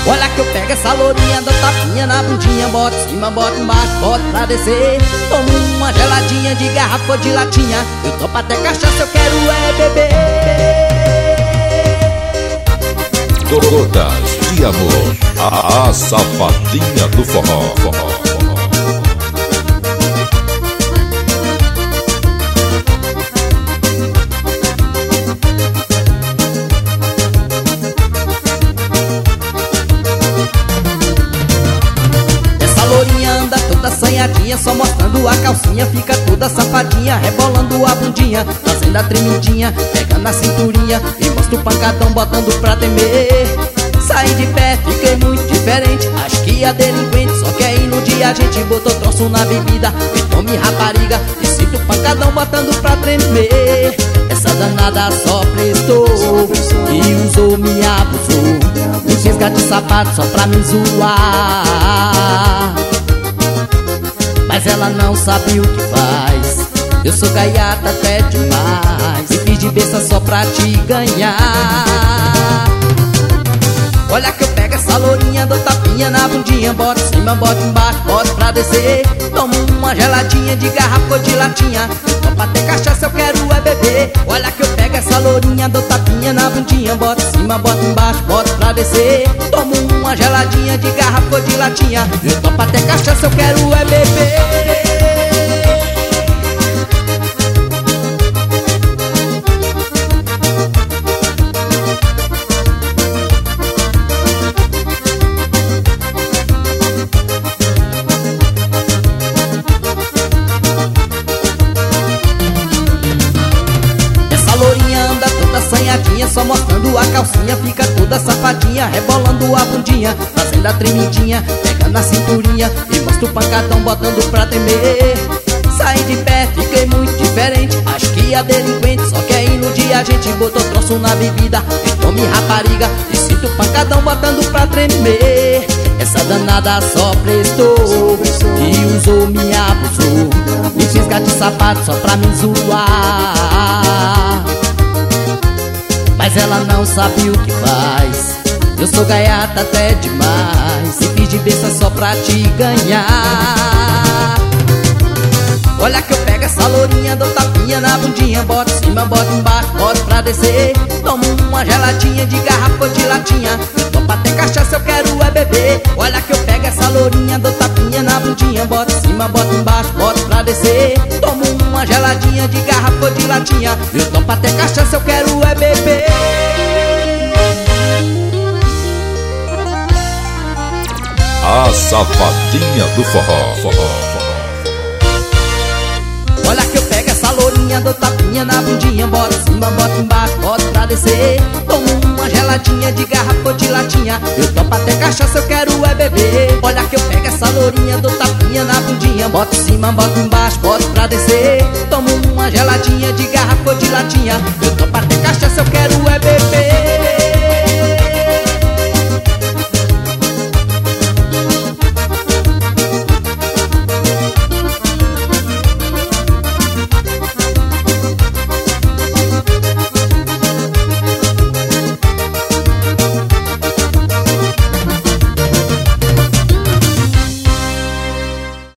Olha que eu pego essa lourinha, dou tapinha na bundinha, boto em cima, boto embaixo, boto pra descer. Tomo uma geladinha de garrafa ou de latinha, eu topo até cachaça, eu quero é beber. Gotas de Amor, a safadinha do forró. Anda toda assanhadinha, só mostrando a calcinha, fica toda safadinha, rebolando a bundinha, fazendo a tremidinha, pegando a cinturinha e mostra o pancadão botando pra tremer. Saí de pé, fiquei muito diferente, acho que a delinquente só quer iludir a gente. Botou troço na bebida, e tome rapariga, e sinto o pancadão botando pra tremer. Essa danada só prestou, e usou, me abusou, me fez gato de sapato só pra me zoar. Mas ela não sabe o que faz, eu sou gaiata até demais, e fiz de besta só pra te ganhar. Olha que eu pego essa lourinha, dou tapinha na bundinha, boto em cima, boto embaixo, boto pra descer. Tomo uma geladinha de garrafa ou de latinha, topo até cachaça, eu quero é beber. Olha que eu pego essa lourinha, dou tapinha na bundinha, boto em cima, boto embaixo, boto pra descer. Tomo uma geladinha de garrafa ou de latinha, eu topo até cachaça, eu quero é beber. Anda toda assanhadinha, só mostrando a calcinha, fica toda safadinha, rebolando a bundinha, fazendo a tremidinha, pegando a cinturinha e mostra o pancadão botando pra tremer. Saí de pé, fiquei muito diferente, acho que a delinquente só quer iludir a gente. Botou troço na bebida, e tome rapariga, e sinto o pancadão botando pra tremer. Essa danada só prestou, e usou, me abusou, me fez gato de sapato só pra me zoar. Mas ela não sabe o que faz, eu sou gaiata até demais, e fiz de besta só pra te ganhar. Olha que eu pego essa lourinha, dou tapinha na bundinha, boto em cima, boto embaixo, boto pra descer. Tomo uma geladinha de garrafa ou de latinha, eu topo até cachaça, eu quero é beber. Olha que eu pego essa lourinha, dou tapinha na bundinha, boto em cima, boto embaixo, boto pra descer. Tomo uma geladinha de garrafa ou de latinha, eu topo até cachaça, eu quero é beber. A safadinha do forró. Olha que eu pego essa lourinha, dou tapinha na bundinha, boto em cima, boto embaixo, boto pra descer. Tomo uma geladinha de garrafa ou de latinha, eu topo até cachaça, eu quero é beber. Olha que eu pego essa lourinha, dou tapinha na bundinha, boto em cima, boto embaixo, boto pra descer. Tomo uma geladinha de garrafa ou de latinha, eu topo até